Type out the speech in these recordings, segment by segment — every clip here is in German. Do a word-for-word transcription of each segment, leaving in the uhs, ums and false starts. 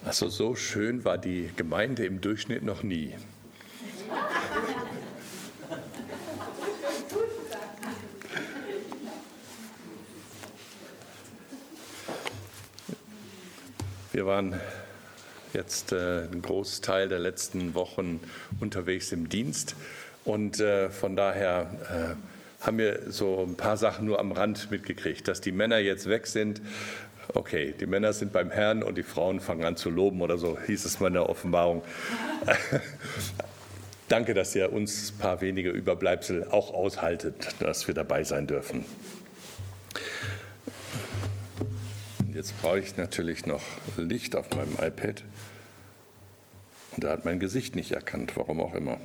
Also so schön war die Gemeinde im Durchschnitt noch nie. Wir waren jetzt äh, einen Großteil der letzten Wochen unterwegs im Dienst und äh, von daher äh, haben wir so ein paar Sachen nur am Rand mitgekriegt, dass die Männer jetzt weg sind. Okay, die Männer sind beim Herrn und die Frauen fangen an zu loben oder so, hieß es mal in der Offenbarung. Danke, dass ihr uns ein paar wenige Überbleibsel auch aushaltet, dass wir dabei sein dürfen. Jetzt brauche ich natürlich noch Licht auf meinem iPad. Und da hat mein Gesicht nicht erkannt, warum auch immer.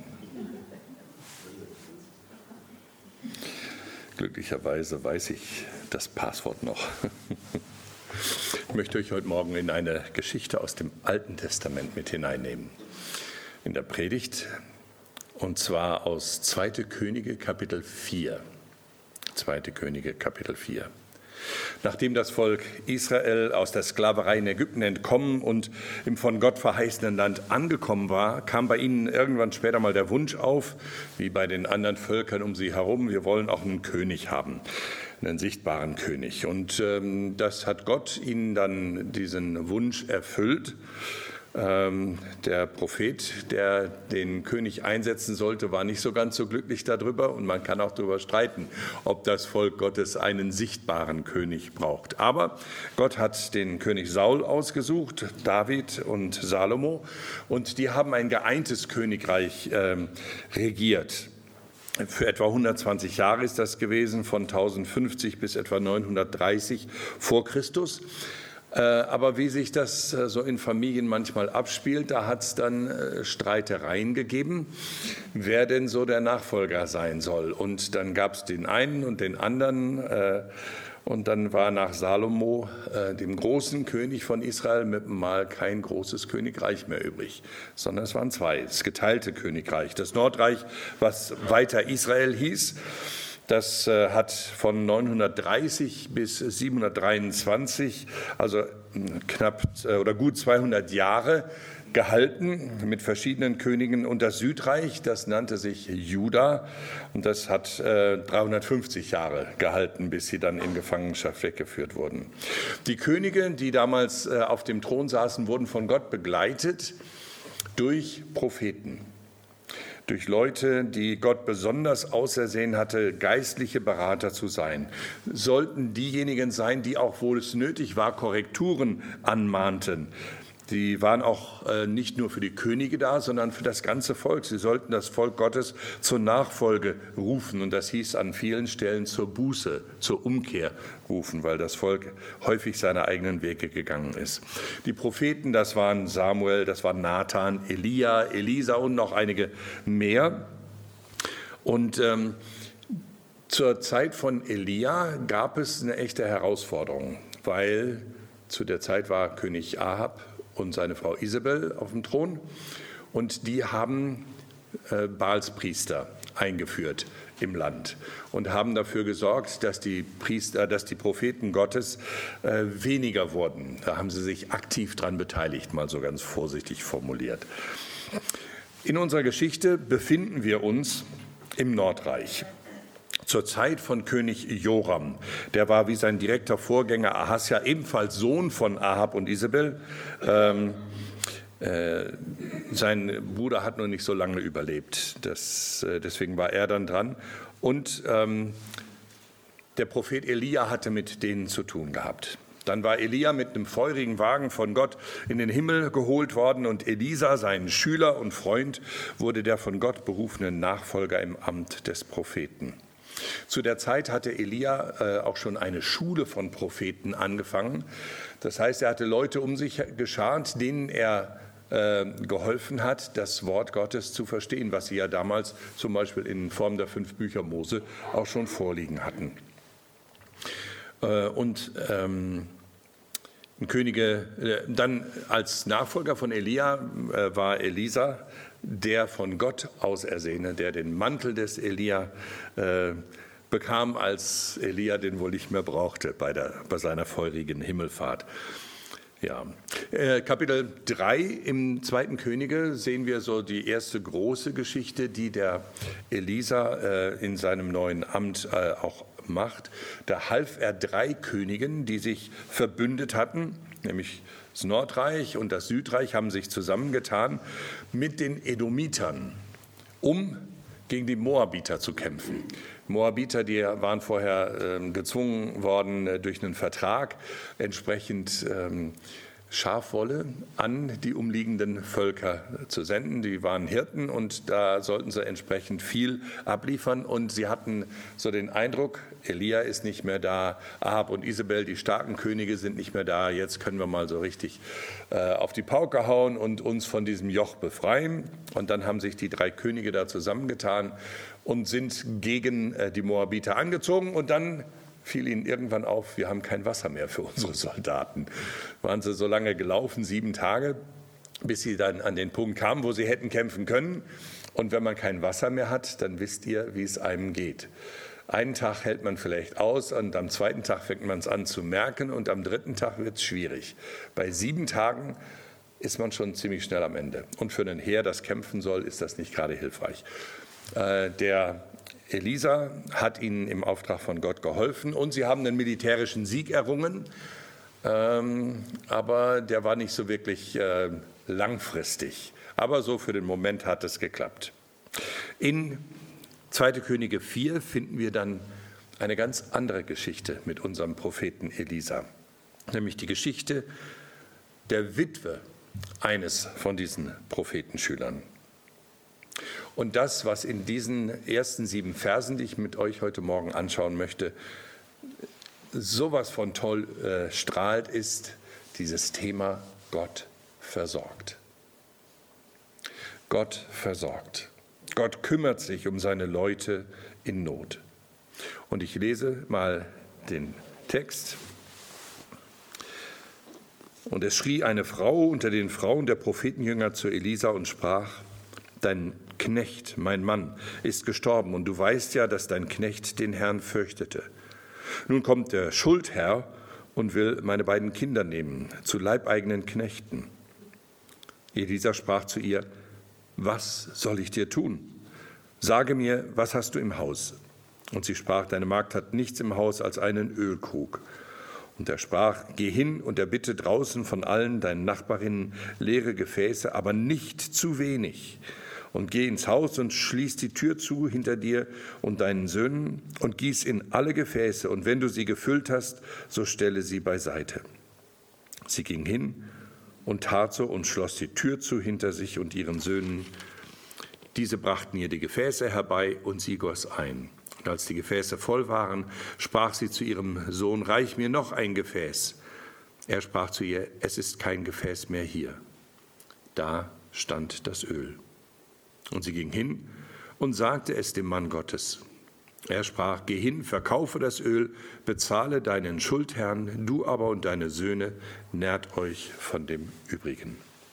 Glücklicherweise weiß ich das Passwort noch. Ich möchte euch heute Morgen in eine Geschichte aus dem Alten Testament mit hineinnehmen. In der Predigt, und zwar aus zweite Könige Kapitel vier. zweite Könige Kapitel vier. Nachdem das Volk Israel aus der Sklaverei in Ägypten entkommen und im von Gott verheißenen Land angekommen war, kam bei ihnen irgendwann später mal der Wunsch auf, wie bei den anderen Völkern um sie herum, wir wollen auch einen König haben, einen sichtbaren König. Und ähm, das hat Gott ihnen dann diesen Wunsch erfüllt. Ähm, der Prophet, der den König einsetzen sollte, war nicht so ganz so glücklich darüber und man kann auch darüber streiten, ob das Volk Gottes einen sichtbaren König braucht. Aber Gott hat den König Saul ausgesucht, David und Salomo, und die haben ein geeintes Königreich äh, regiert. Für etwa hundertzwanzig Jahre ist das gewesen, von tausendfünfzig bis etwa neunhundertdreißig vor Christus. Aber wie sich das so in Familien manchmal abspielt, da hat es dann Streitereien gegeben, wer denn so der Nachfolger sein soll. Und dann gab es den einen und den anderen. Und dann war nach Salomo, dem großen König von Israel, mit mal kein großes Königreich mehr übrig, sondern es waren zwei, das geteilte Königreich. Das Nordreich, was weiter Israel hieß, das äh, hat von neunhundertdreißig bis siebenhundertdreiundzwanzig, also knapp äh, oder gut zweihundert Jahre gehalten mit verschiedenen Königen. Und das Südreich, das nannte sich Juda, und das hat äh, dreihundertfünfzig Jahre gehalten, bis sie dann in Gefangenschaft weggeführt wurden. Die Könige, die damals äh, auf dem Thron saßen, wurden von Gott begleitet durch Propheten. Durch Leute, die Gott besonders ausersehen hatte, geistliche Berater zu sein. Sollten diejenigen sein, die auch, wo es nötig war, Korrekturen anmahnten. Die waren auch äh, nicht nur für die Könige da, sondern für das ganze Volk. Sie sollten das Volk Gottes zur Nachfolge rufen. Und das hieß an vielen Stellen zur Buße, zur Umkehr rufen, weil das Volk häufig seine eigenen Wege gegangen ist. Die Propheten, das waren Samuel, das waren Nathan, Elia, Elisa und noch einige mehr. Und ähm, zur Zeit von Elia gab es eine echte Herausforderung, weil zu der Zeit war König Ahab und seine Frau Isabel auf dem Thron, und die haben äh, Baalspriester eingeführt im Land und haben dafür gesorgt, dass die Priester, dass die Propheten Gottes äh, weniger wurden. Da haben sie sich aktiv dran beteiligt, mal so ganz vorsichtig formuliert. In unserer Geschichte befinden wir uns im Nordreich. Zur Zeit von König Joram. Der war wie sein direkter Vorgänger Ahasja ebenfalls Sohn von Ahab und Isabel. Ähm, äh, sein Bruder hat nur nicht so lange überlebt. Das, äh, deswegen war er dann dran. Und ähm, der Prophet Elia hatte mit denen zu tun gehabt. Dann war Elia mit einem feurigen Wagen von Gott in den Himmel geholt worden, und Elisa, sein Schüler und Freund, wurde der von Gott berufene Nachfolger im Amt des Propheten. Zu der Zeit hatte Elia äh, auch schon eine Schule von Propheten angefangen. Das heißt, er hatte Leute um sich geschart, denen er äh, geholfen hat, das Wort Gottes zu verstehen, was sie ja damals zum Beispiel in Form der fünf Bücher Mose auch schon vorliegen hatten. Äh, und ähm, Könige, äh, dann als Nachfolger von Elia äh, war Elisa, der von Gott ausersehene, der den Mantel des Elia äh, bekam, als Elia den wohl nicht mehr brauchte bei, der, bei seiner feurigen Himmelfahrt. Ja, äh, Kapitel drei im zweiten Könige sehen wir so die erste große Geschichte, die der Elisa äh, in seinem neuen Amt äh, auch macht. Da half er drei Königen, die sich verbündet hatten, nämlich das Nordreich und das Südreich haben sich zusammengetan mit den Edomitern, um gegen die Moabiter zu kämpfen. Moabiter, die waren vorher äh, gezwungen worden, äh, durch einen Vertrag entsprechend ähm, Schafwolle an die umliegenden Völker zu senden. Die waren Hirten und da sollten sie entsprechend viel abliefern. Und sie hatten so den Eindruck, Elia ist nicht mehr da, Ahab und Isabel, die starken Könige, sind nicht mehr da. Jetzt können wir mal so richtig äh, auf die Pauke hauen und uns von diesem Joch befreien. Und dann haben sich die drei Könige da zusammengetan und sind gegen äh, die Moabiter angezogen. Und dann fiel ihnen irgendwann auf, wir haben kein Wasser mehr für unsere Soldaten. Waren sie so lange gelaufen, sieben Tage, bis sie dann an den Punkt kamen, wo sie hätten kämpfen können. Und wenn man kein Wasser mehr hat, dann wisst ihr, wie es einem geht. Einen Tag hält man vielleicht aus und am zweiten Tag fängt man es an zu merken und am dritten Tag wird es schwierig. Bei sieben Tagen ist man schon ziemlich schnell am Ende. Und für ein Heer, das kämpfen soll, ist das nicht gerade hilfreich. Äh, der Elisa hat ihnen im Auftrag von Gott geholfen und sie haben einen militärischen Sieg errungen, ähm, aber der war nicht so wirklich äh, langfristig. Aber so für den Moment hat es geklappt. In zweite Könige vier finden wir dann eine ganz andere Geschichte mit unserem Propheten Elisa, nämlich die Geschichte der Witwe eines von diesen Prophetenschülern. Und das, was in diesen ersten sieben Versen, die ich mit euch heute Morgen anschauen möchte, sowas von toll äh, strahlt, ist dieses Thema Gott versorgt. Gott versorgt. Gott kümmert sich um seine Leute in Not. Und ich lese mal den Text. Und es schrie eine Frau unter den Frauen der Prophetenjünger zu Elisa und sprach: Dein Knecht, mein Mann, ist gestorben, und du weißt ja, dass dein Knecht den Herrn fürchtete. Nun kommt der Schuldherr und will meine beiden Kinder nehmen, zu leibeigenen Knechten. Elisa sprach zu ihr: Was soll ich dir tun? Sage mir, was hast du im Haus? Und sie sprach: Deine Magd hat nichts im Haus als einen Ölkrug. Und er sprach: Geh hin und erbitte draußen von allen deinen Nachbarinnen leere Gefäße, aber nicht zu wenig. Und geh ins Haus und schließ die Tür zu hinter dir und deinen Söhnen und gieß in alle Gefäße. Und wenn du sie gefüllt hast, so stelle sie beiseite. Sie ging hin und tat so und schloss die Tür zu hinter sich und ihren Söhnen. Diese brachten ihr die Gefäße herbei und sie goss ein. Und als die Gefäße voll waren, sprach sie zu ihrem Sohn: Reich mir noch ein Gefäß. Er sprach zu ihr: Es ist kein Gefäß mehr hier. Da stand das Öl. Und sie ging hin und sagte es dem Mann Gottes. Er sprach: Geh hin, verkaufe das Öl, bezahle deinen Schuldherrn, du aber und deine Söhne nährt euch von dem Übrigen.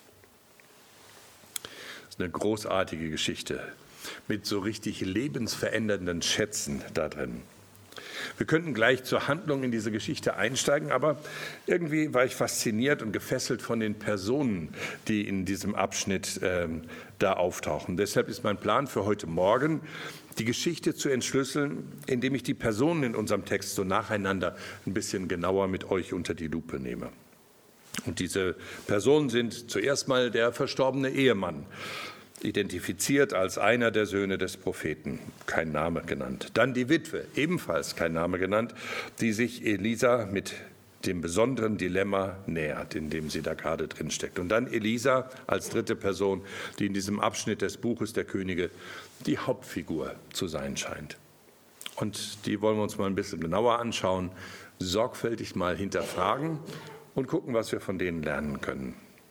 Das ist eine großartige Geschichte mit so richtig lebensverändernden Schätzen da drin. Wir könnten gleich zur Handlung in diese Geschichte einsteigen, aber irgendwie war ich fasziniert und gefesselt von den Personen, die in diesem Abschnitt äh, da auftauchen. Deshalb ist mein Plan für heute Morgen, die Geschichte zu entschlüsseln, indem ich die Personen in unserem Text so nacheinander ein bisschen genauer mit euch unter die Lupe nehme. Und diese Personen sind zuerst mal der verstorbene Ehemann, identifiziert als einer der Söhne des Propheten, kein Name genannt. Dann die Witwe, ebenfalls kein Name genannt, die sich Elisa mit dem besonderen Dilemma nähert, in dem sie da gerade drin steckt. Und dann Elisa als dritte Person, die in diesem Abschnitt des Buches der Könige die Hauptfigur zu sein scheint. Und die wollen wir uns mal ein bisschen genauer anschauen, sorgfältig mal hinterfragen und gucken, was wir von denen lernen können.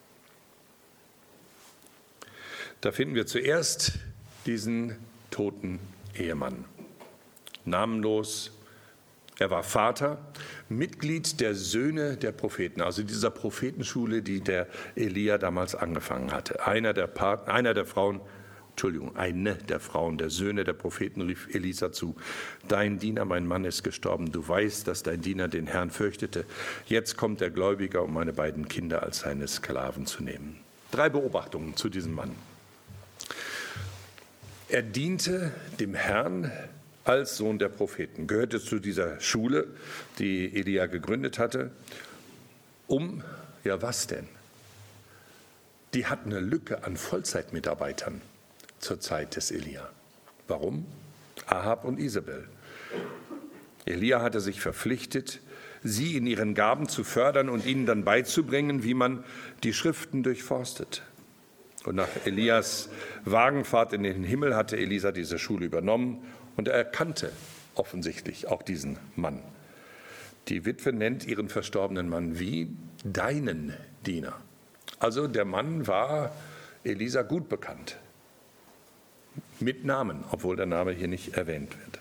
Da finden wir zuerst diesen toten Ehemann. Namenlos. Er war Vater, Mitglied der Söhne der Propheten, also dieser Prophetenschule, die der Elia damals angefangen hatte. Einer der, Part, einer der Frauen Entschuldigung, eine der Frauen, der Söhne der Propheten, rief Elisa zu: Dein Diener, mein Mann, ist gestorben. Du weißt, dass dein Diener den Herrn fürchtete. Jetzt kommt der Gläubiger, um meine beiden Kinder als seine Sklaven zu nehmen. Drei Beobachtungen zu diesem Mann. Er diente dem Herrn als Sohn der Propheten, gehörte zu dieser Schule, die Elia gegründet hatte, um, ja was denn? Die hatten eine Lücke an Vollzeitmitarbeitern zur Zeit des Elia. Warum? Ahab und Isabel. Elia hatte sich verpflichtet, sie in ihren Gaben zu fördern und ihnen dann beizubringen, wie man die Schriften durchforstet. Und nach Elias Wagenfahrt in den Himmel hatte Elisa diese Schule übernommen und er erkannte offensichtlich auch diesen Mann. Die Witwe nennt ihren verstorbenen Mann wie deinen Diener. Also der Mann war Elisa gut bekannt. Mit Namen, obwohl der Name hier nicht erwähnt wird.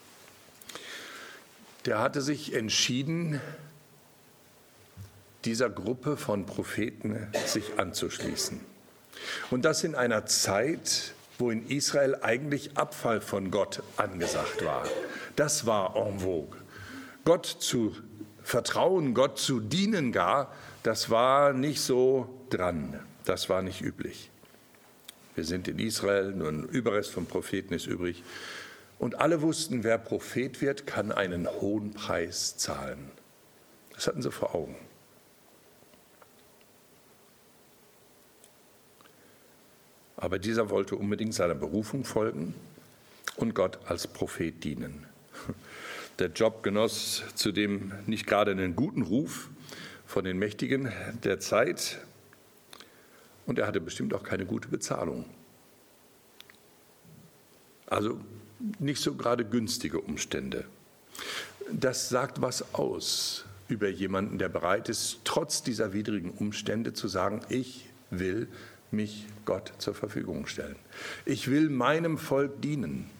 Der hatte sich entschieden, dieser Gruppe von Propheten sich anzuschließen. Und das in einer Zeit, wo in Israel eigentlich Abfall von Gott angesagt war. Das war en vogue. Gott zu vertrauen, Gott zu dienen gar, das war nicht so dran. Das war nicht üblich. Wir sind in Israel, nur ein Überrest von Propheten ist übrig. Und alle wussten, wer Prophet wird, kann einen hohen Preis zahlen. Das hatten sie vor Augen. Aber dieser wollte unbedingt seiner Berufung folgen und Gott als Prophet dienen. Der Job genoss zudem nicht gerade einen guten Ruf von den Mächtigen der Zeit und er hatte bestimmt auch keine gute Bezahlung. Also nicht so gerade günstige Umstände. Das sagt was aus über jemanden, der bereit ist, trotz dieser widrigen Umstände zu sagen, ich will mich Gott zur Verfügung stellen. Ich will meinem Volk dienen.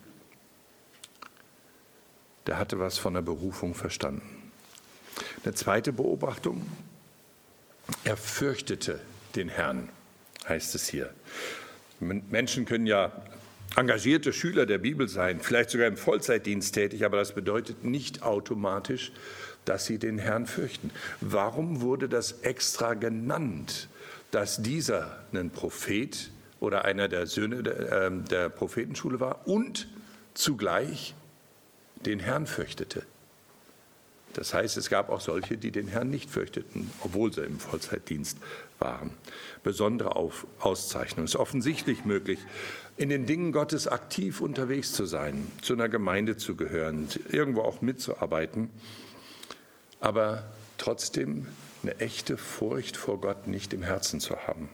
Der hatte was von der Berufung verstanden. Eine zweite Beobachtung: Er fürchtete den Herrn, heißt es hier. Menschen können ja engagierte Schüler der Bibel sein, vielleicht sogar im Vollzeitdienst tätig, aber das bedeutet nicht automatisch, dass sie den Herrn fürchten. Warum wurde das extra genannt, dass dieser ein Prophet oder einer der Söhne der, äh, der Prophetenschule war und zugleich den Herrn fürchtete? Das heißt, es gab auch solche, die den Herrn nicht fürchteten, obwohl sie im Vollzeitdienst waren. Besondere Auf- Auszeichnung. Es ist offensichtlich möglich, in den Dingen Gottes aktiv unterwegs zu sein, zu einer Gemeinde zu gehören, irgendwo auch mitzuarbeiten, aber trotzdem eine echte Furcht vor Gott nicht im Herzen zu haben.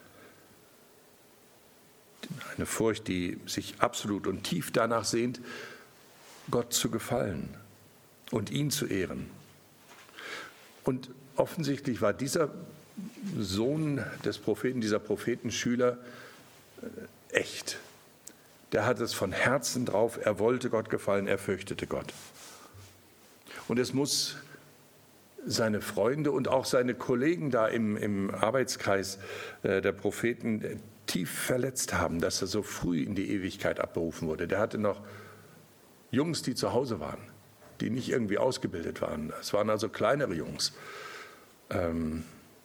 Eine Furcht, die sich absolut und tief danach sehnt, Gott zu gefallen und ihn zu ehren. Und offensichtlich war dieser Sohn des Propheten, dieser Prophetenschüler echt. Der hat es von Herzen drauf, er wollte Gott gefallen, er fürchtete Gott. Und es muss seine Freunde und auch seine Kollegen da im, im Arbeitskreis der Propheten tief verletzt haben, dass er so früh in die Ewigkeit abberufen wurde. Der hatte noch Jungs, die zu Hause waren, die nicht irgendwie ausgebildet waren. Es waren also kleinere Jungs. Ähm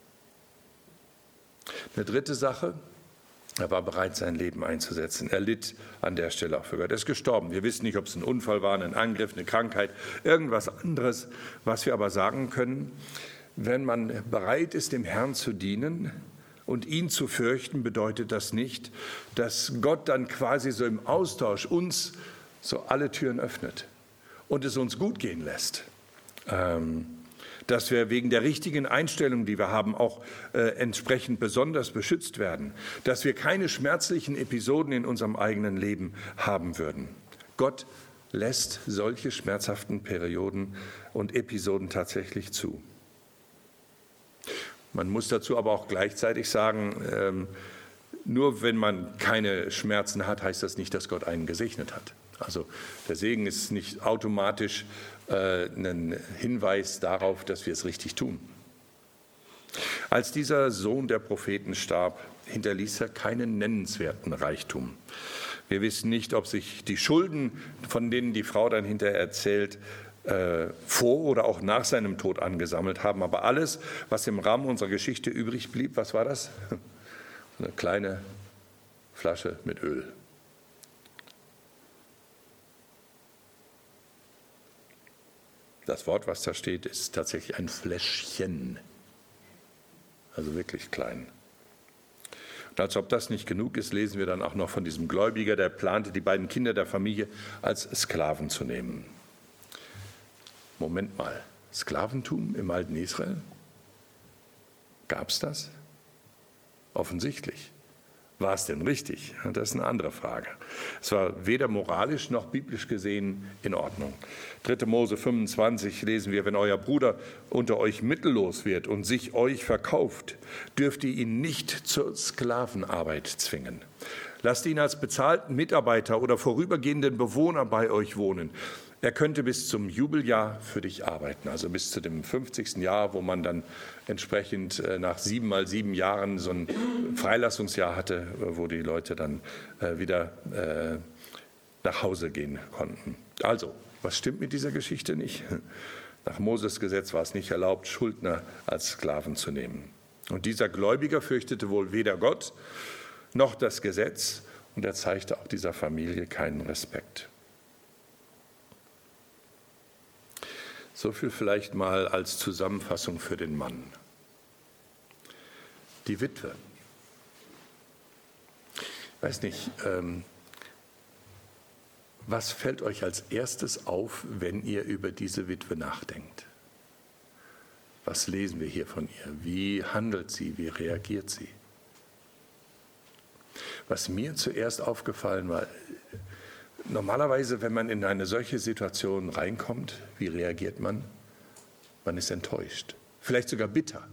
Eine dritte Sache: Er war bereit, sein Leben einzusetzen. Er litt an der Stelle auch für Gott. Er ist gestorben. Wir wissen nicht, ob es ein Unfall war, ein Angriff, eine Krankheit, irgendwas anderes. Was wir aber sagen können: Wenn man bereit ist, dem Herrn zu dienen und ihn zu fürchten, bedeutet das nicht, dass Gott dann quasi so im Austausch uns so alle Türen öffnet und es uns gut gehen lässt. Ähm dass wir wegen der richtigen Einstellung, die wir haben, auch äh, entsprechend besonders beschützt werden, dass wir keine schmerzlichen Episoden in unserem eigenen Leben haben würden. Gott lässt solche schmerzhaften Perioden und Episoden tatsächlich zu. Man muss dazu aber auch gleichzeitig sagen, ähm, nur wenn man keine Schmerzen hat, heißt das nicht, dass Gott einen gesegnet hat. Also der Segen ist nicht automatisch äh, ein Hinweis darauf, dass wir es richtig tun. Als dieser Sohn der Propheten starb, hinterließ er keinen nennenswerten Reichtum. Wir wissen nicht, ob sich die Schulden, von denen die Frau dann hinterher erzählt, äh, vor oder auch nach seinem Tod angesammelt haben. Aber alles, was im Rahmen unserer Geschichte übrig blieb, was war das? Eine kleine Flasche mit Öl. Das Wort, was da steht, ist tatsächlich ein Fläschchen. Also wirklich klein. Und als ob das nicht genug ist, lesen wir dann auch noch von diesem Gläubiger, der plante, die beiden Kinder der Familie als Sklaven zu nehmen. Moment mal, Sklaventum im alten Israel? Gab es das? Offensichtlich. War es denn richtig? Das ist eine andere Frage. Es war weder moralisch noch biblisch gesehen in Ordnung. dritter Mose fünfundzwanzig lesen wir, wenn euer Bruder unter euch mittellos wird und sich euch verkauft, dürft ihr ihn nicht zur Sklavenarbeit zwingen. Lasst ihn als bezahlten Mitarbeiter oder vorübergehenden Bewohner bei euch wohnen. Er könnte bis zum Jubeljahr für dich arbeiten, also bis zu dem fünfzigsten Jahr, wo man dann entsprechend nach sieben mal sieben Jahren so ein Freilassungsjahr hatte, wo die Leute dann wieder nach Hause gehen konnten. Also, was stimmt mit dieser Geschichte nicht? Nach Moses Gesetz war es nicht erlaubt, Schuldner als Sklaven zu nehmen. Und dieser Gläubiger fürchtete wohl weder Gott noch das Gesetz und er zeigte auch dieser Familie keinen Respekt. So viel vielleicht mal als Zusammenfassung für den Mann. Die Witwe. Ich weiß nicht, ähm, was fällt euch als erstes auf, wenn ihr über diese Witwe nachdenkt? Was lesen wir hier von ihr? Wie handelt sie? Wie reagiert sie? Was mir zuerst aufgefallen war, normalerweise, wenn man in eine solche Situation reinkommt, wie reagiert man? Man ist enttäuscht, vielleicht sogar bitter.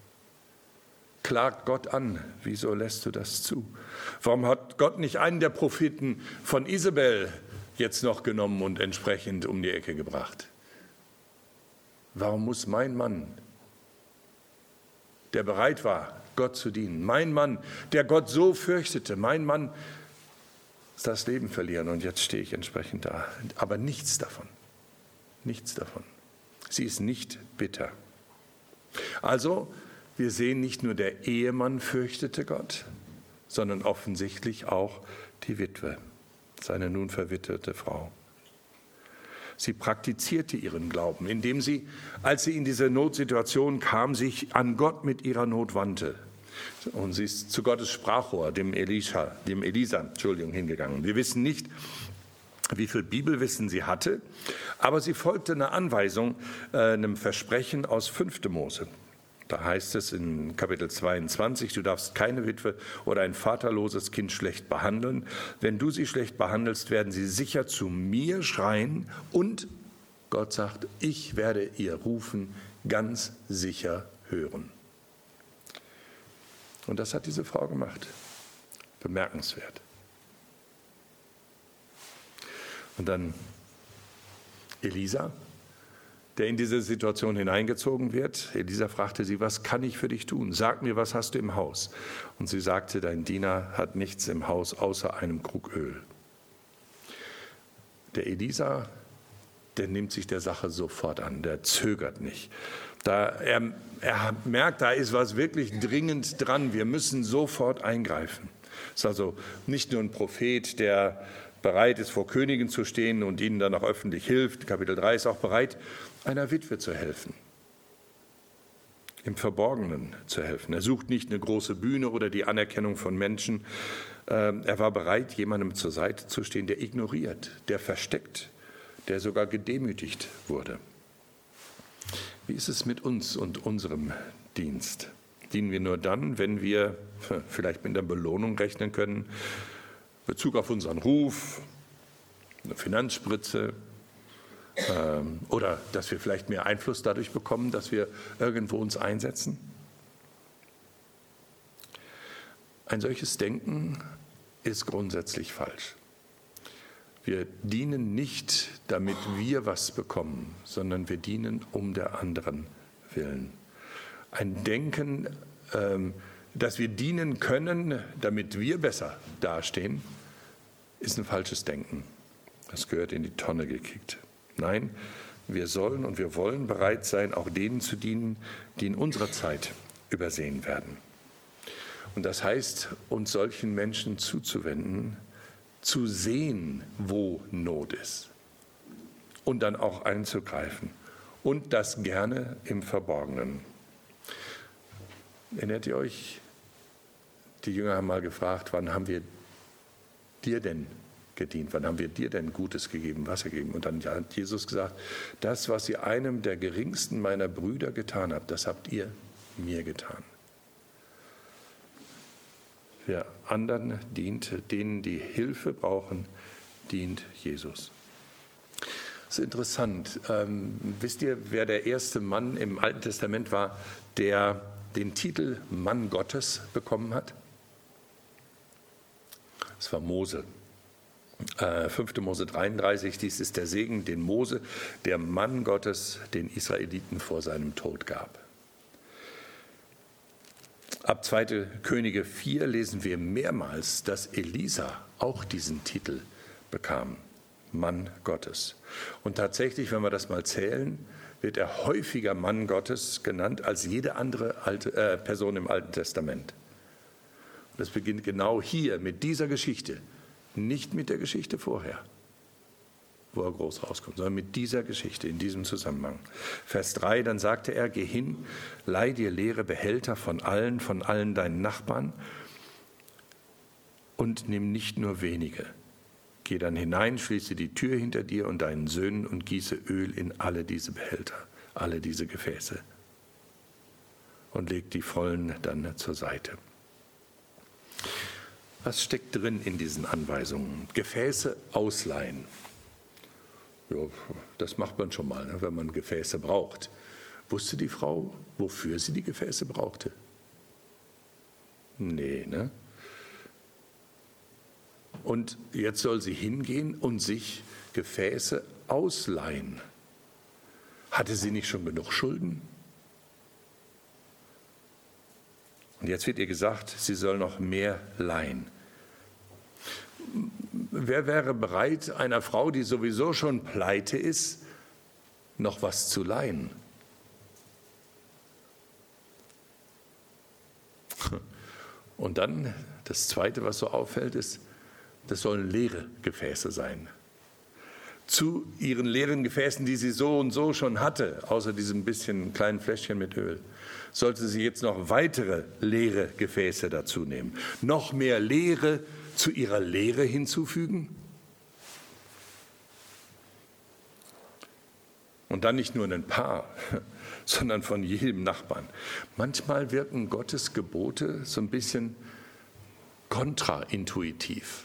Klagt Gott an, wieso lässt du das zu? Warum hat Gott nicht einen der Propheten von Isabel jetzt noch genommen und entsprechend um die Ecke gebracht? Warum muss mein Mann, der bereit war, Gott zu dienen, mein Mann, der Gott so fürchtete, mein Mann, das Leben verlieren und jetzt stehe ich entsprechend da. Aber nichts davon, nichts davon. Sie ist nicht bitter. Also, wir sehen, nicht nur der Ehemann fürchtete Gott, sondern offensichtlich auch die Witwe, seine nun verwitwete Frau. Sie praktizierte ihren Glauben, indem sie, als sie in diese Notsituation kam, sich an Gott mit ihrer Not wandte. Und sie ist zu Gottes Sprachrohr, dem Elisha, dem Elisa, Entschuldigung, hingegangen. Wir wissen nicht, wie viel Bibelwissen sie hatte, aber sie folgte einer Anweisung, äh, einem Versprechen aus fünfter Mose. Da heißt es in Kapitel zweiundzwanzig, du darfst keine Witwe oder ein vaterloses Kind schlecht behandeln. Wenn du sie schlecht behandelst, werden sie sicher zu mir schreien und Gott sagt, ich werde ihr Rufen ganz sicher hören. Und das hat diese Frau gemacht. Bemerkenswert. Und dann Elisa, der in diese Situation hineingezogen wird. Elisa fragte sie, was kann ich für dich tun? Sag mir, was hast du im Haus? Und sie sagte, dein Diener hat nichts im Haus außer einem Krug Öl. Der Elisa, der nimmt sich der Sache sofort an, der zögert nicht. Da er, er merkt, da ist was wirklich dringend dran, wir müssen sofort eingreifen. Es ist also nicht nur ein Prophet, der bereit ist, vor Königen zu stehen und ihnen dann auch öffentlich hilft. Kapitel drei ist auch bereit, einer Witwe zu helfen, im Verborgenen zu helfen. Er sucht nicht eine große Bühne oder die Anerkennung von Menschen. Er war bereit, jemandem zur Seite zu stehen, der ignoriert, der versteckt, der sogar gedemütigt wurde. Wie ist es mit uns und unserem Dienst? Dienen wir nur dann, wenn wir vielleicht mit einer Belohnung rechnen können, Bezug auf unseren Ruf, eine Finanzspritze ähm, oder dass wir vielleicht mehr Einfluss dadurch bekommen, dass wir irgendwo uns einsetzen? Ein solches Denken ist grundsätzlich falsch. Wir dienen nicht, damit wir was bekommen, sondern wir dienen um der anderen willen. Ein Denken, ähm, dass wir dienen können, damit wir besser dastehen, ist ein falsches Denken. Das gehört in die Tonne gekickt. Nein, wir sollen und wir wollen bereit sein, auch denen zu dienen, die in unserer Zeit übersehen werden. Und das heißt, uns solchen Menschen zuzuwenden, zu sehen, wo Not ist und dann auch einzugreifen und das gerne im Verborgenen. Erinnert ihr euch? Die Jünger haben mal gefragt, wann haben wir dir denn gedient? Wann haben wir dir denn Gutes gegeben, Wasser gegeben? Und dann hat Jesus gesagt, das, was ihr einem der geringsten meiner Brüder getan habt, das habt ihr mir getan. Wer anderen dient, denen die Hilfe brauchen, dient Jesus. Das ist interessant. Ähm, wisst ihr, wer der erste Mann im Alten Testament war, der den Titel Mann Gottes bekommen hat? Das war Mose. Äh, fünfte Mose dreiunddreißig, dies ist der Segen, den Mose, der Mann Gottes, den Israeliten vor seinem Tod gab. Ab zweite Könige vier lesen wir mehrmals, dass Elisa auch diesen Titel bekam, Mann Gottes. Und tatsächlich, wenn wir das mal zählen, wird er häufiger Mann Gottes genannt als jede andere alte, äh, Person im Alten Testament. Und das beginnt genau hier mit dieser Geschichte, nicht mit der Geschichte vorher, wo er groß rauskommt, sondern mit dieser Geschichte, in diesem Zusammenhang. Vers drei, dann sagte er, geh hin, leih dir leere Behälter von allen, von allen deinen Nachbarn und nimm nicht nur wenige. Geh dann hinein, schließe die Tür hinter dir und deinen Söhnen und gieße Öl in alle diese Behälter, alle diese Gefäße und leg die vollen dann zur Seite. Was steckt drin in diesen Anweisungen? Gefäße ausleihen. Ja, das macht man schon mal, ne, wenn man Gefäße braucht. Wusste die Frau, wofür sie die Gefäße brauchte? Nee, ne? Und jetzt soll sie hingehen und sich Gefäße ausleihen. Hatte sie nicht schon genug Schulden? Und jetzt wird ihr gesagt, sie soll noch mehr leihen. Wer wäre bereit, einer Frau, die sowieso schon pleite ist, noch was zu leihen? Und dann, das Zweite, was so auffällt, ist, das sollen leere Gefäße sein. Zu ihren leeren Gefäßen, die sie so und so schon hatte, außer diesem bisschen kleinen Fläschchen mit Öl, sollte sie jetzt noch weitere leere Gefäße dazu nehmen. Noch mehr Leere zu ihrer Lehre hinzufügen? Und dann nicht nur ein paar, sondern von jedem Nachbarn. Manchmal wirken Gottes Gebote so ein bisschen kontraintuitiv.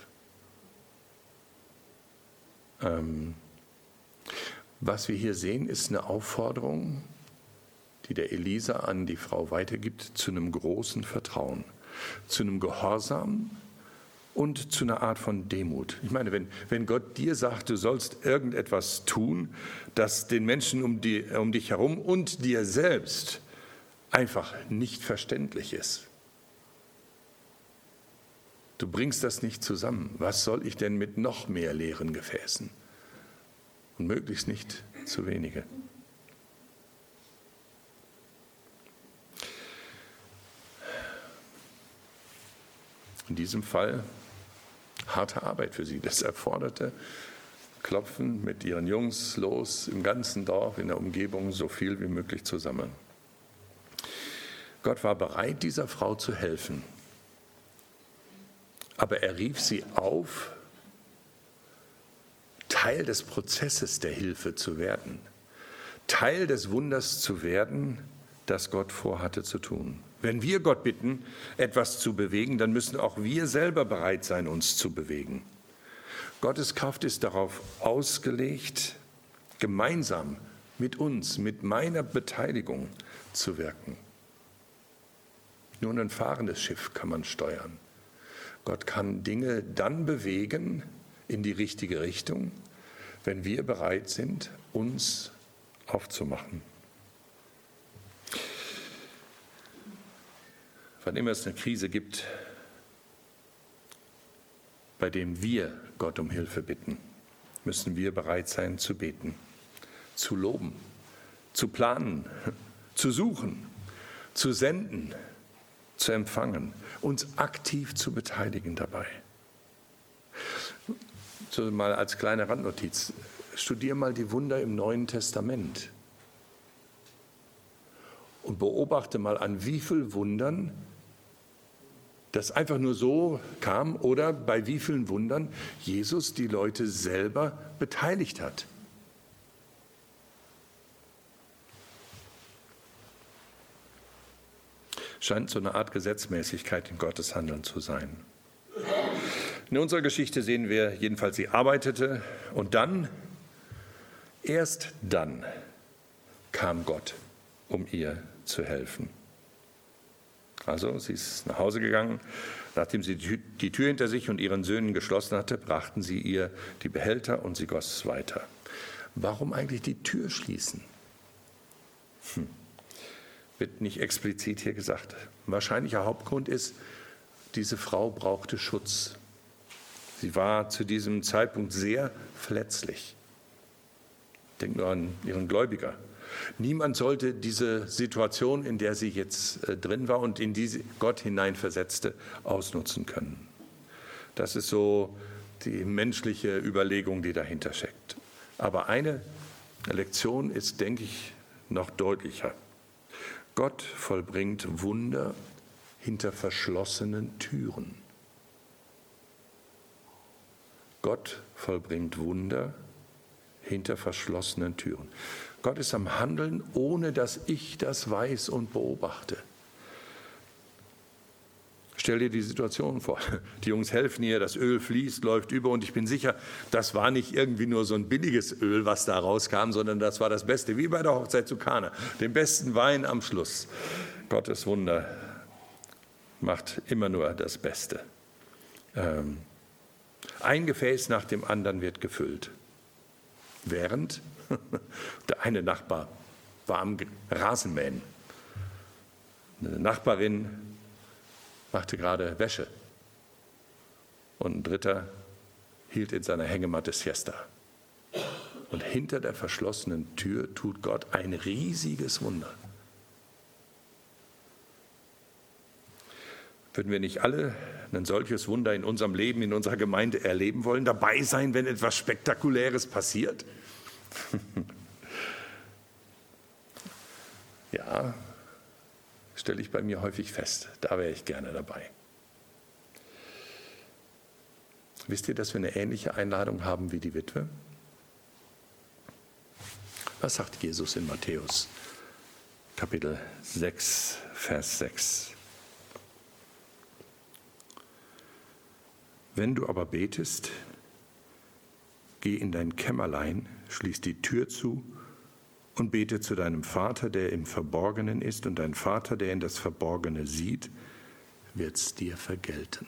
Ähm, was wir hier sehen, ist eine Aufforderung, die der Elisa an die Frau weitergibt, zu einem großen Vertrauen, zu einem Gehorsam und zu einer Art von Demut. Ich meine, wenn, wenn Gott dir sagt, du sollst irgendetwas tun, das den Menschen um, die, um dich herum und dir selbst einfach nicht verständlich ist. Du bringst das nicht zusammen. Was soll ich denn mit noch mehr leeren Gefäßen? Und möglichst nicht zu wenige. In diesem Fall harte Arbeit für sie. Das erforderte Klopfen mit ihren Jungs los im ganzen Dorf, in der Umgebung, so viel wie möglich zu sammeln. Gott war bereit, dieser Frau zu helfen. Aber er rief sie auf, Teil des Prozesses der Hilfe zu werden, Teil des Wunders zu werden, das Gott vorhatte zu tun. Wenn wir Gott bitten, etwas zu bewegen, dann müssen auch wir selber bereit sein, uns zu bewegen. Gottes Kraft ist darauf ausgelegt, gemeinsam mit uns, mit meiner Beteiligung zu wirken. Nur ein fahrendes Schiff kann man steuern. Gott kann Dinge dann bewegen in die richtige Richtung, wenn wir bereit sind, uns aufzumachen. wann immer es eine Krise gibt, bei dem wir Gott um Hilfe bitten, müssen wir bereit sein zu beten, zu loben, zu planen, zu suchen, zu senden, zu empfangen, uns aktiv zu beteiligen dabei. So mal als kleine Randnotiz, studier mal die Wunder im Neuen Testament und beobachte mal, an wie vielen Wundern das einfach nur so kam oder bei wie vielen Wundern Jesus die Leute selber beteiligt hat. Scheint so eine Art Gesetzmäßigkeit in Gottes Handeln zu sein. In unserer Geschichte sehen wir jedenfalls, sie arbeitete und dann, erst dann, kam Gott, um ihr zu helfen. Also sie ist nach Hause gegangen. Nachdem sie die Tür hinter sich und ihren Söhnen geschlossen hatte, brachten sie ihr die Behälter und sie goss es weiter. Warum eigentlich die Tür schließen? Hm. Wird nicht explizit hier gesagt. Ein wahrscheinlicher Hauptgrund ist, diese Frau brauchte Schutz. Sie war zu diesem Zeitpunkt sehr verletzlich. Denkt nur an ihren Gläubiger. Niemand sollte diese Situation, in der sie jetzt äh, drin war und in die Gott hineinversetzte, ausnutzen können. Das ist so die menschliche Überlegung, die dahinter steckt. Aber eine Lektion ist, denke ich, noch deutlicher. Gott vollbringt Wunder hinter verschlossenen Türen. Gott vollbringt Wunder hinter verschlossenen Türen. Gott ist am Handeln, ohne dass ich das weiß und beobachte. Stell dir die Situation vor. Die Jungs helfen ihr, das Öl fließt, läuft über und ich bin sicher, das war nicht irgendwie nur so ein billiges Öl, was da rauskam, sondern das war das Beste, wie bei der Hochzeit zu Kana, den besten Wein am Schluss. Gottes Wunder macht immer nur das Beste. Ähm, ein Gefäß nach dem anderen wird gefüllt. Während der eine Nachbar war am Rasenmähen. Eine Nachbarin machte gerade Wäsche. Und ein Dritter hielt in seiner Hängematte Siesta. Und hinter der verschlossenen Tür tut Gott ein riesiges Wunder. Würden wir nicht alle ein solches Wunder in unserem Leben, in unserer Gemeinde erleben wollen, dabei sein, wenn etwas Spektakuläres passiert? Ja, stelle ich bei mir häufig fest. Da wäre ich gerne dabei. Wisst ihr, dass wir eine ähnliche Einladung haben wie die Witwe? Was sagt Jesus in Matthäus, Kapitel sechs, Vers sechs? Wenn du aber betest, geh in dein Kämmerlein, schließ die Tür zu und bete zu deinem Vater, der im Verborgenen ist, und dein Vater, der in das Verborgene sieht, wird's dir vergelten.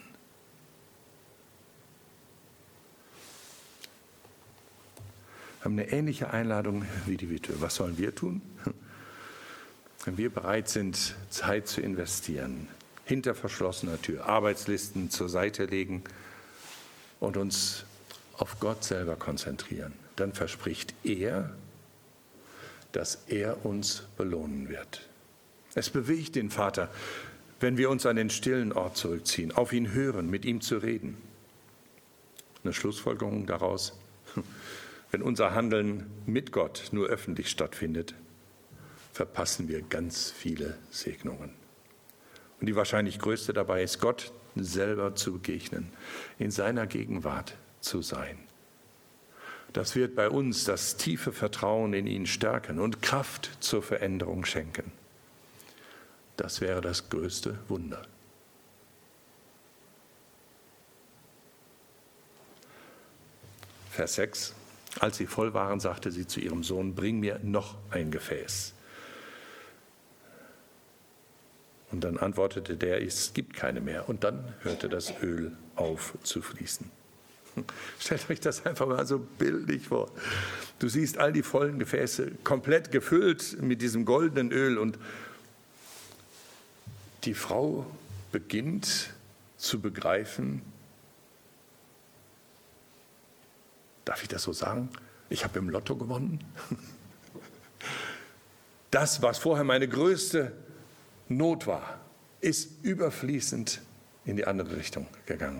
Wir haben eine ähnliche Einladung wie die Witwe. Was sollen wir tun? Wenn wir bereit sind, Zeit zu investieren, hinter verschlossener Tür, Arbeitslisten zur Seite legen und uns auf Gott selber konzentrieren, dann verspricht er, dass er uns belohnen wird. Es bewegt den Vater, wenn wir uns an den stillen Ort zurückziehen, auf ihn hören, mit ihm zu reden. Eine Schlussfolgerung daraus: Wenn unser Handeln mit Gott nur öffentlich stattfindet, verpassen wir ganz viele Segnungen. Und die wahrscheinlich größte dabei ist, Gott selber zu begegnen, in seiner Gegenwart zu sein. Das wird bei uns das tiefe Vertrauen in ihn stärken und Kraft zur Veränderung schenken. Das wäre das größte Wunder. Vers sechs. Als sie voll waren, sagte sie zu ihrem Sohn: Bring mir noch ein Gefäß. Und dann antwortete der: Es gibt keine mehr. Und dann hörte das Öl auf zu fließen. Stellt euch das einfach mal so bildlich vor. Du siehst all die vollen Gefäße komplett gefüllt mit diesem goldenen Öl und die Frau beginnt zu begreifen, darf ich das so sagen? Ich habe im Lotto gewonnen. Das, was vorher meine größte Not war, ist überfließend in die andere Richtung gegangen.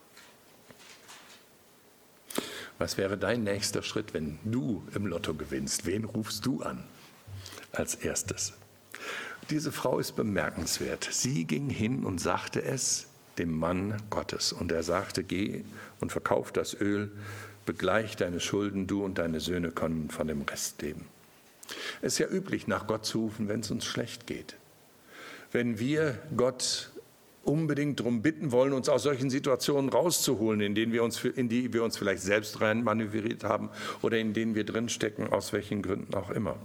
Was wäre dein nächster Schritt, wenn du im Lotto gewinnst? Wen rufst du an als erstes? Diese Frau ist bemerkenswert. Sie ging hin und sagte es dem Mann Gottes. Und er sagte, geh und verkauf das Öl, begleich deine Schulden, du und deine Söhne können von dem Rest leben. Es ist ja üblich, nach Gott zu rufen, wenn es uns schlecht geht. Wenn wir Gott unbedingt darum bitten wollen, uns aus solchen Situationen rauszuholen, in denen wir uns, in die wir uns vielleicht selbst rein manövriert haben oder in denen wir drinstecken, aus welchen Gründen auch immer.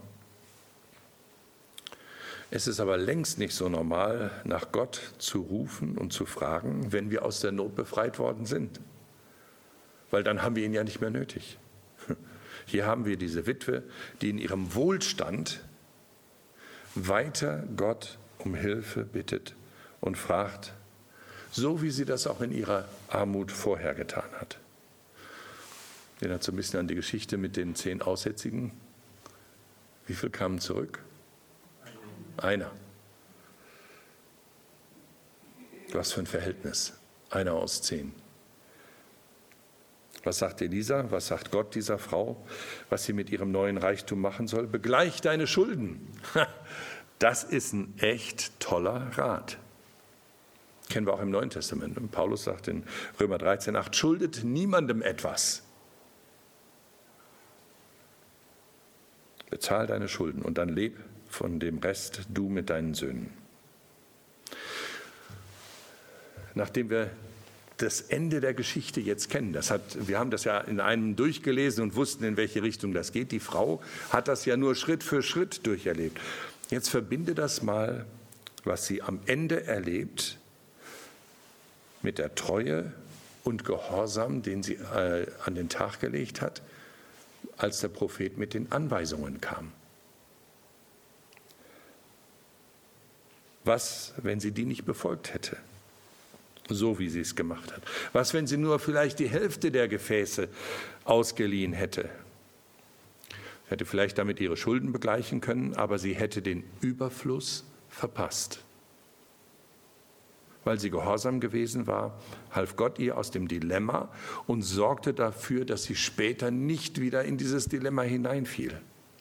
Es ist aber längst nicht so normal, nach Gott zu rufen und zu fragen, wenn wir aus der Not befreit worden sind. Weil dann haben wir ihn ja nicht mehr nötig. Hier haben wir diese Witwe, die in ihrem Wohlstand weiter Gott um Hilfe bittet und fragt, so wie sie das auch in ihrer Armut vorher getan hat. Erinnert so ein bisschen an die Geschichte mit den zehn Aussätzigen. Wie viel kamen zurück? Einer. Was für ein Verhältnis. Einer aus zehn. Was sagt Elisa? Was sagt Gott dieser Frau, was sie mit ihrem neuen Reichtum machen soll? Begleich deine Schulden. Das ist ein echt toller Rat. Kennen wir auch im Neuen Testament. Und Paulus sagt in Römer dreizehn acht, schuldet niemandem etwas. Bezahl deine Schulden und dann leb von dem Rest, du mit deinen Söhnen. Nachdem wir das Ende der Geschichte jetzt kennen, das hat, wir haben das ja in einem durchgelesen und wussten, in welche Richtung das geht. Die Frau hat das ja nur Schritt für Schritt durcherlebt. Jetzt verbinde das mal, was sie am Ende erlebt, mit der Treue und Gehorsam, den sie äh, an den Tag gelegt hat, als der Prophet mit den Anweisungen kam. Was, wenn sie die nicht befolgt hätte, so wie sie es gemacht hat? Was, wenn sie nur vielleicht die Hälfte der Gefäße ausgeliehen hätte? Sie hätte vielleicht damit ihre Schulden begleichen können, aber sie hätte den Überfluss verpasst. Weil sie gehorsam gewesen war, half Gott ihr aus dem Dilemma und sorgte dafür, dass sie später nicht wieder in dieses Dilemma hineinfiel.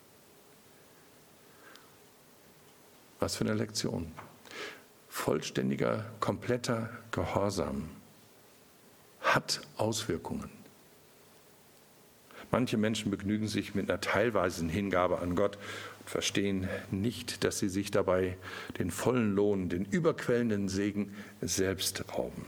Was für eine Lektion. Vollständiger, kompletter Gehorsam hat Auswirkungen. Manche Menschen begnügen sich mit einer teilweisen Hingabe an Gott und verstehen nicht, dass sie sich dabei den vollen Lohn, den überquellenden Segen selbst rauben.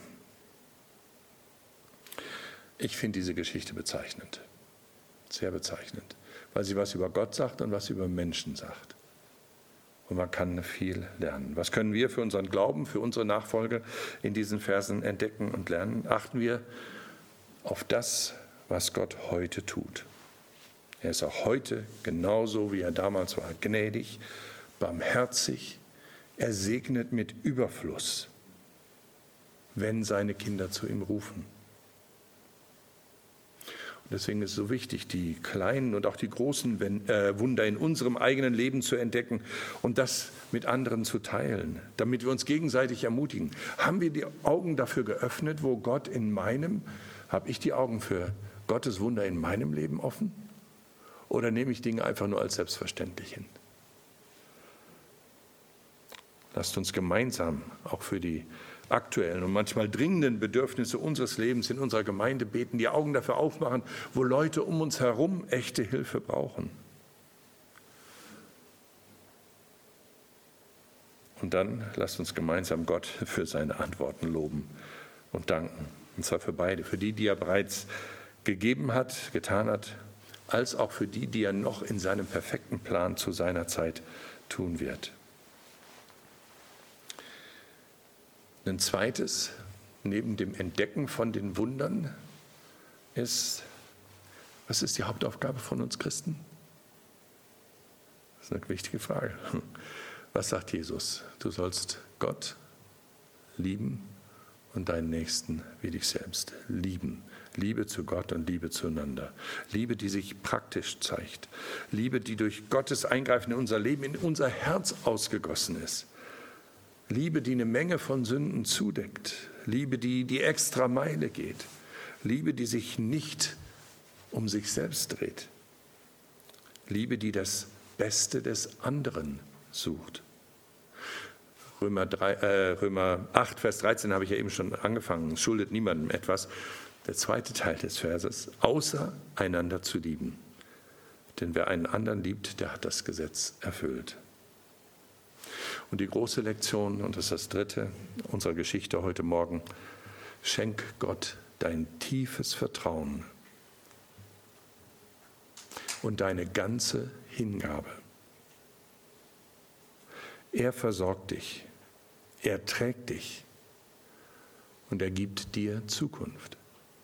Ich finde diese Geschichte bezeichnend, sehr bezeichnend, weil sie was über Gott sagt und was über Menschen sagt. Und man kann viel lernen. Was können wir für unseren Glauben, für unsere Nachfolge in diesen Versen entdecken und lernen? Achten wir auf das, was Gott heute tut. Er ist auch heute genauso, wie er damals war, gnädig, barmherzig. Er segnet mit Überfluss, wenn seine Kinder zu ihm rufen. Und deswegen ist es so wichtig, die kleinen und auch die großen Wunder in unserem eigenen Leben zu entdecken und das mit anderen zu teilen, damit wir uns gegenseitig ermutigen. Haben wir die Augen dafür geöffnet, wo Gott in meinem, habe ich die Augen für Gottes Wunder in meinem Leben offen? Oder nehme ich Dinge einfach nur als selbstverständlich hin? Lasst uns gemeinsam auch für die aktuellen und manchmal dringenden Bedürfnisse unseres Lebens in unserer Gemeinde beten, die Augen dafür aufmachen, wo Leute um uns herum echte Hilfe brauchen. Und dann lasst uns gemeinsam Gott für seine Antworten loben und danken. Und zwar für beide, für die, die er bereits gegeben hat, getan hat, als auch für die, die er noch in seinem perfekten Plan zu seiner Zeit tun wird. Ein zweites, neben dem Entdecken von den Wundern, ist, was ist die Hauptaufgabe von uns Christen? Das ist eine wichtige Frage. Was sagt Jesus? Du sollst Gott lieben und deinen Nächsten wie dich selbst lieben. Liebe zu Gott und Liebe zueinander. Liebe, die sich praktisch zeigt. Liebe, die durch Gottes Eingreifen in unser Leben, in unser Herz ausgegossen ist. Liebe, die eine Menge von Sünden zudeckt. Liebe, die die extra Meile geht. Liebe, die sich nicht um sich selbst dreht. Liebe, die das Beste des anderen sucht. Römer, drei, äh, Römer acht, Vers dreizehn habe ich ja eben schon angefangen. Schuldet niemandem etwas. Der zweite Teil des Verses, außer einander zu lieben. Denn wer einen anderen liebt, der hat das Gesetz erfüllt. Und die große Lektion, und das ist das dritte unserer Geschichte heute Morgen, schenk Gott dein tiefes Vertrauen und deine ganze Hingabe. Er versorgt dich, er trägt dich und er gibt dir Zukunft.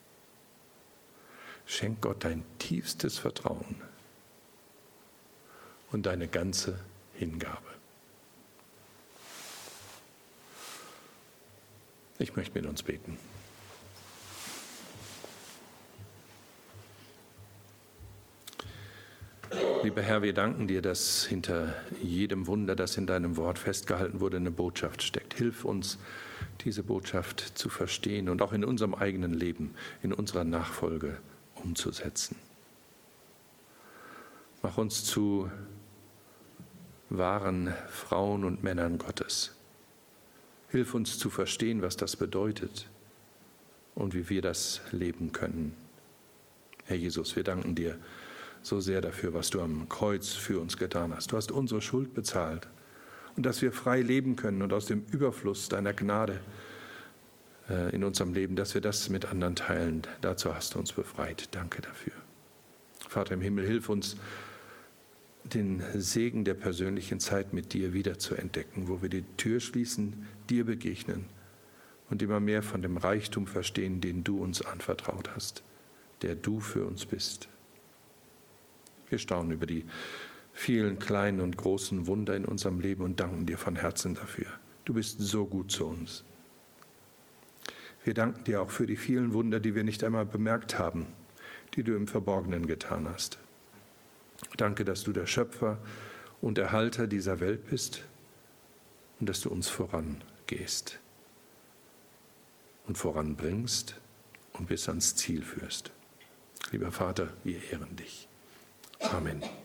Schenk Gott dein tiefstes Vertrauen und deine ganze Hingabe. Ich möchte mit uns beten. Lieber Herr, wir danken dir, dass hinter jedem Wunder, das in deinem Wort festgehalten wurde, eine Botschaft steckt. Hilf uns, diese Botschaft zu verstehen und auch in unserem eigenen Leben, in unserer Nachfolge umzusetzen. Mach uns zu wahren Frauen und Männern Gottes. Hilf uns zu verstehen, was das bedeutet und wie wir das leben können. Herr Jesus, wir danken dir so sehr dafür, was du am Kreuz für uns getan hast. Du hast unsere Schuld bezahlt und dass wir frei leben können und aus dem Überfluss deiner Gnade in unserem Leben, dass wir das mit anderen teilen. Dazu hast du uns befreit. Danke dafür. Vater im Himmel, hilf uns, den Segen der persönlichen Zeit mit dir wieder zu entdecken, wo wir die Tür schließen, dir begegnen und immer mehr von dem Reichtum verstehen, den du uns anvertraut hast, der du für uns bist. Wir staunen über die vielen kleinen und großen Wunder in unserem Leben und danken dir von Herzen dafür. Du bist so gut zu uns. Wir danken dir auch für die vielen Wunder, die wir nicht einmal bemerkt haben, die du im Verborgenen getan hast. Danke, dass du der Schöpfer und Erhalter dieser Welt bist und dass du uns vorangehst und voranbringst und bis ans Ziel führst. Lieber Vater, wir ehren dich. Amen.